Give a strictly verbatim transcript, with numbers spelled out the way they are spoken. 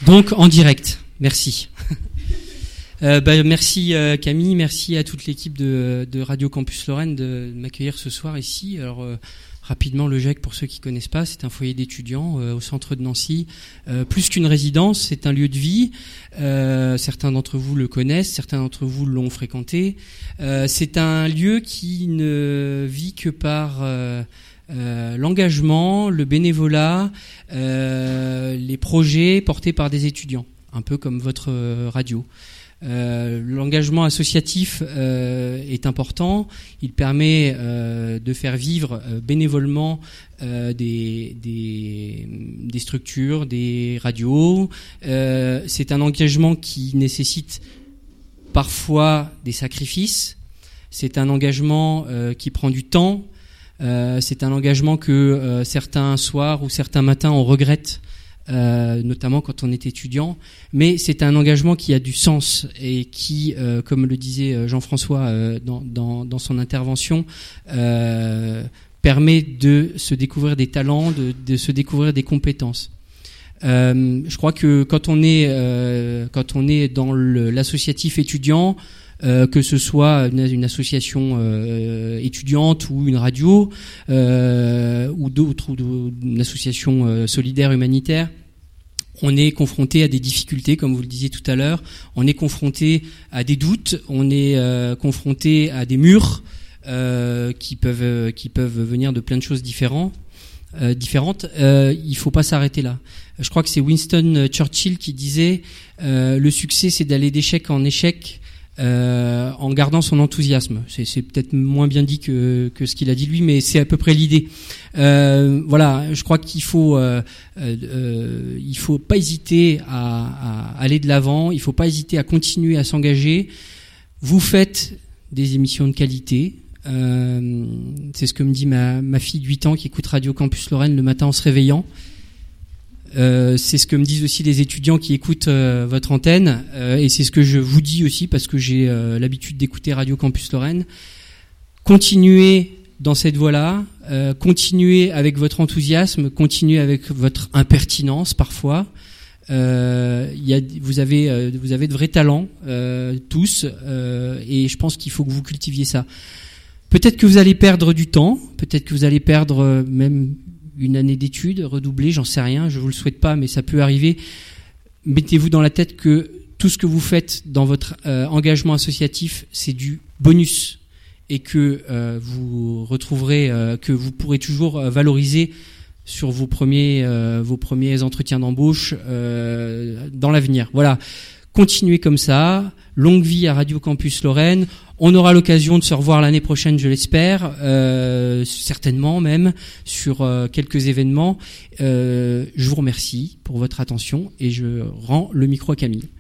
Donc en direct. Merci. Euh, bah, merci euh, Camille, merci à toute l'équipe de, de Radio Campus Lorraine de, de m'accueillir ce soir ici. Alors euh, rapidement, le G E C, pour ceux qui connaissent pas, c'est un foyer d'étudiants euh, au centre de Nancy. Euh, plus qu'une résidence, c'est un lieu de vie. Euh, certains d'entre vous le connaissent, certains d'entre vous l'ont fréquenté. Euh, c'est un lieu qui ne vit que par euh, euh, l'engagement, le bénévolat, euh, les projets portés par des étudiants, un peu comme votre euh, radio. Euh, l'engagement associatif euh, est important. Il permet euh, de faire vivre euh, bénévolement euh, des, des, des structures, des radios. Euh, c'est un engagement qui nécessite parfois des sacrifices. C'est un engagement euh, qui prend du temps. Euh, c'est un engagement que euh, certains soirs ou certains matins on regrette. Euh, notamment quand on est étudiant, mais c'est un engagement qui a du sens et qui, euh, comme le disait Jean-François euh, dans, dans, dans son intervention, euh, permet de se découvrir des talents, de, de se découvrir des compétences. Euh, je crois que quand on est euh, quand on est dans le, l'associatif étudiant, euh, que ce soit une, une association euh, étudiante ou une radio euh, ou d'autres, ou une association euh, solidaire humanitaire, on est confronté à des difficultés, comme vous le disiez tout à l'heure. On est confronté à des doutes, on est euh, confronté à des murs euh, qui peuvent qui peuvent venir de plein de choses différentes. Euh, différentes. Euh, il faut pas s'arrêter là. Je crois que c'est Winston Churchill qui disait euh, le succès, c'est d'aller d'échec en échec. Euh, en gardant son enthousiasme. C'est, c'est peut-être moins bien dit que, que ce qu'il a dit lui, mais c'est à peu près l'idée. Euh, voilà, je crois qu'il faut, euh, euh, il faut pas hésiter à, à aller de l'avant. Il faut pas hésiter à continuer à s'engager. Vous faites des émissions de qualité. Euh, c'est ce que me dit ma, ma fille de huit ans qui écoute Radio Campus Lorraine le matin en se réveillant. Euh, c'est ce que me disent aussi les étudiants qui écoutent euh, votre antenne, euh, et c'est ce que je vous dis aussi parce que j'ai euh, l'habitude d'écouter Radio Campus Lorraine. Continuez dans cette voie-là, euh, continuez avec votre enthousiasme, continuez avec votre impertinence parfois. Euh, y a, vous avez, euh, vous avez de vrais talents euh, tous, euh, et je pense qu'il faut que vous cultiviez ça. Peut-être que vous allez perdre du temps, peut-être que vous allez perdre euh, même une année d'études, redoubler, j'en sais rien, je vous le souhaite pas, mais ça peut arriver. Mettez-vous dans la tête que tout ce que vous faites dans votre euh, engagement associatif, c'est du bonus, et que euh, vous retrouverez, euh, que vous pourrez toujours euh, valoriser sur vos premiers, euh, vos premiers entretiens d'embauche euh, dans l'avenir. Voilà. Continuez comme ça. Longue vie à Radio Campus Lorraine. On aura l'occasion de se revoir l'année prochaine, je l'espère, euh, certainement même, sur euh, quelques événements. Euh, je vous remercie pour votre attention et je rends le micro à Camille.